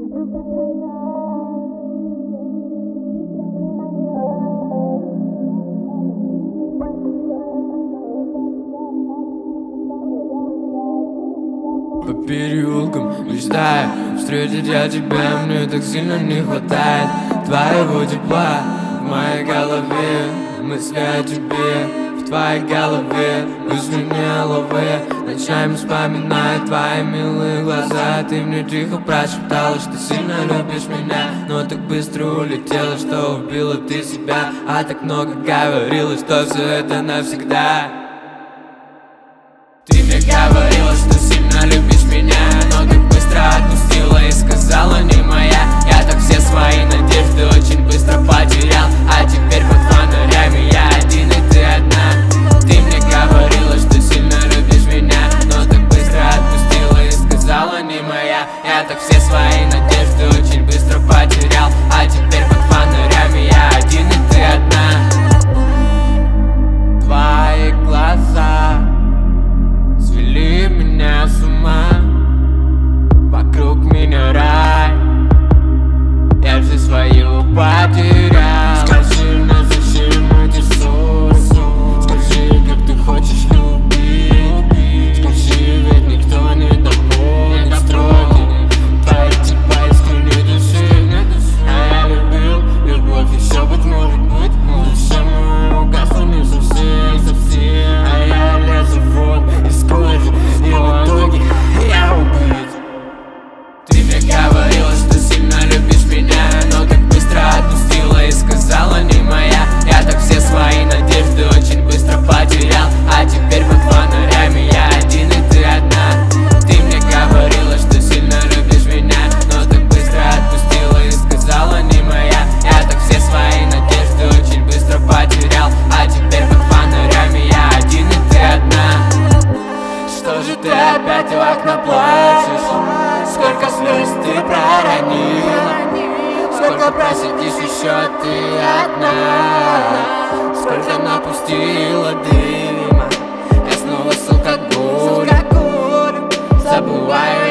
По переулкам мечтаю встретить я тебя, мне так сильно не хватает твоего тепла в моей голове, мысли о тебе в твоей голове, мысли не ловые, ночами вспоминаю твои милые глаза. Ты мне тихо прошептала, что сильно любишь меня, но так быстро улетела, что убила ты себя. А так много говорила, что все это навсегда. Ты мне говорила, что сильно любишь меня, но так быстро отпустила и сказала не моя. Я так все свои надежды очень быстро потерял, а теперь под фонарями я один и ты одна. Ты мне говорила, что сильно любишь меня, но так быстро отпустила и сказала не моя. Я так все свои надежды очень быстро потерял, а теперь под фонарями я один и ты одна. Твои глаза свели меня с ума, вокруг меня рай, я жизнь свою потерял. Скажи мне, зачем эти ссоры, скажи, как ты хочешь любить, скажи, ведь никто не доходит строки твои типа искренней души. А я любил, любовь еще быть может быть, но зачем угасло не совсем, а я лезу вон из кожи, и в итоге я убит. Ты мне говорила, что сильно любишь меня, но так быстро отпустила и сказала не моя. Я так все свои надежды очень быстро потерял, а теперь под фонарями я один и ты одна. Ты мне говорила, что сильно любишь меня, но так быстро отпустила и сказала не моя. Я так все свои надежды очень быстро потерял, а теперь под фонарями я один и ты одна. Что же ты опять в окна плачешь? Сколько слез ты проронила? Сколько просидишь еще ты одна? Сколько напустила дыма? Я снова с алкоголем забываю